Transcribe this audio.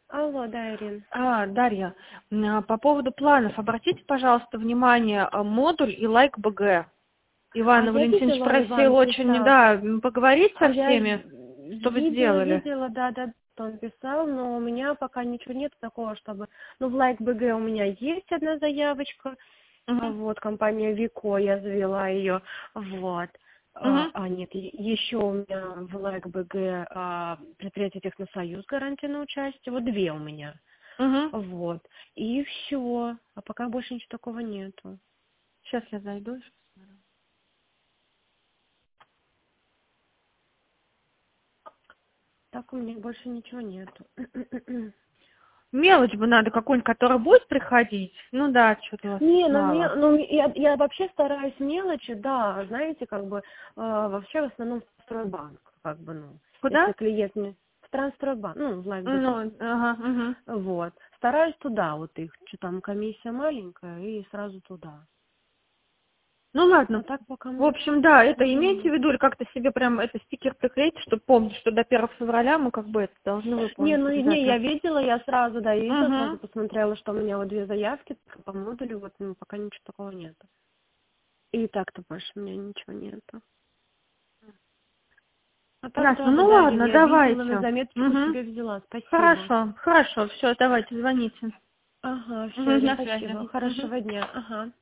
Алло, да, Ирин. Дарья, по поводу планов, обратите, пожалуйста, внимание, модуль и лайк БГ. А Иван я Валентинович видела, просил Иван очень, писал. да, поговорить А со я всеми, что вы сделали. видела, да, он писал, но у меня пока ничего нет такого, чтобы... Ну, в Like BG у меня есть одна заявочка, Мгм, вот, компания Вико, я завела ее, вот. мгм, Нет, еще у меня в Like BG предприятие Техносоюз гарантия на участие, вот две у меня, мгм. вот. И все, а пока больше ничего такого нету. Сейчас я зайду. Так у меня больше ничего нету. Мелочь бы надо какую-нибудь, которая будет приходить. Ну да, что-то у вас Не, их ну, мало. я вообще стараюсь мелочи, да, знаете, как бы, вообще в основном в Стройбанк, как бы, ну, если Куда? клиент мне в Трансстройбанк, ну, в Лайфбэк, Ну, ага, мгм. вот, стараюсь туда вот их, что там комиссия маленькая, и сразу туда. Ну А ладно. так пока В мы... общем, да, это имейте в Мгм. виду, или как-то себе прям это стикер приклеить, чтобы помнить, что до 1 февраля мы как бы это должны Не, выполнить ну, не, я обязательно. видела, я сразу, да, я видела, сразу Угу. посмотрела, что у меня вот две заявки по модулю, вот, ну, пока ничего такого нет. И так-то больше у меня ничего нету. А так, Ясно. да, Ну да, Ирин, ладно, я видела, на давайте. заметочку Угу. себе взяла. Спасибо. Хорошо, хорошо, все, давайте, звоните. Ага, все, Угу, Ирин, на связи. спасибо. Угу. Хорошего дня. Ага.